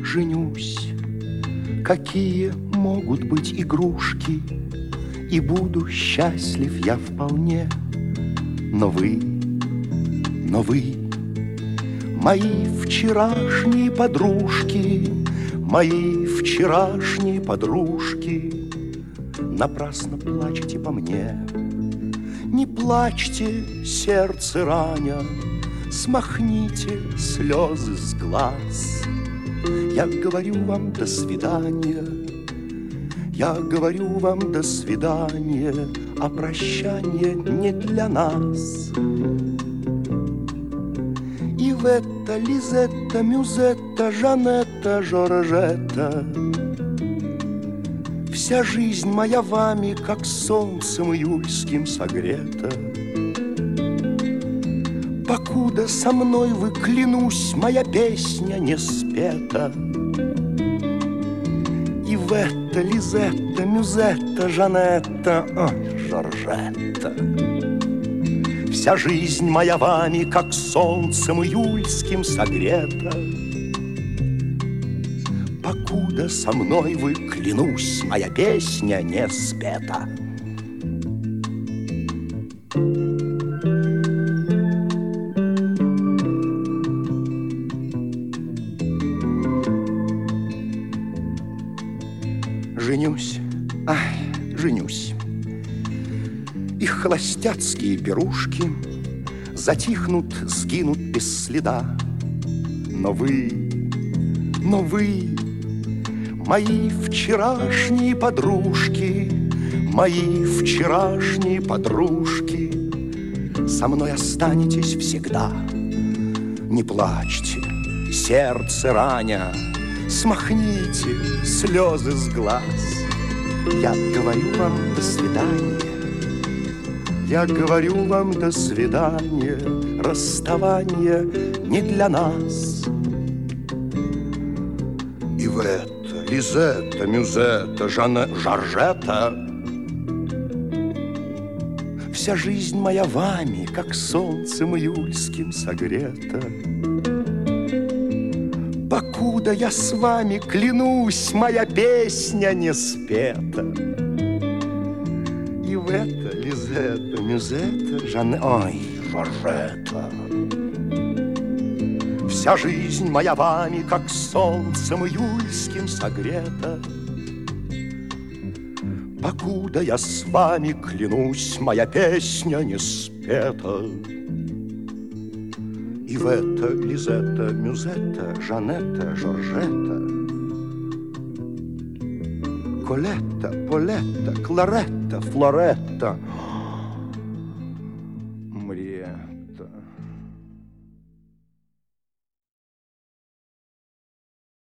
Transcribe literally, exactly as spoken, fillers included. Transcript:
женюсь. Какие могут быть игрушки, и буду счастлив я вполне. Но вы, но вы, мои вчерашние подружки, мои вчерашние подружки, напрасно плачете по мне. Не плачьте, сердце раня, смахните слезы с глаз. Я говорю вам до свидания, я говорю вам до свидания, а прощание не для нас. Ивета, Лизетта, Мюзетта, Жанетта, Жоржетта, вся жизнь моя вами, как солнцем июльским согрета. Покуда со мной вы, клянусь, моя песня не спета. Ивета, Лизетта, Мюзетта, Жанетта, ой, Жоржетта, вся жизнь моя вами, как солнцем июльским согрета. Покуда со мной вы, клянусь, моя песня не спета. Женюсь, ай, женюсь. Их холостяцкие пирушки затихнут, сгинут без следа. Но вы, но вы, мои вчерашние подружки, мои вчерашние подружки, со мной останетесь всегда. Не плачьте, сердце раня, смахните слезы с глаз. Я говорю вам до свидания, я говорю вам до свидания, расставание не для нас. Ивета, Лизетта, Мюзетта, Жанна, Жоржетта, вся жизнь моя вами, как солнцем июльским согрета. Покуда я с вами, клянусь, моя песня не спета. Ивета, Лизетта, Мюзетта, Жанна, ой, Жоржетта, вся жизнь моя вами, как солнцем июльским согрета. Покуда я с вами, клянусь, моя песня не спета. Ивета, Лизетта, Мюзетта, Жанетта, Жоржетта, Колетта, Полетта, Кларетта, Флоретта, Мриетта.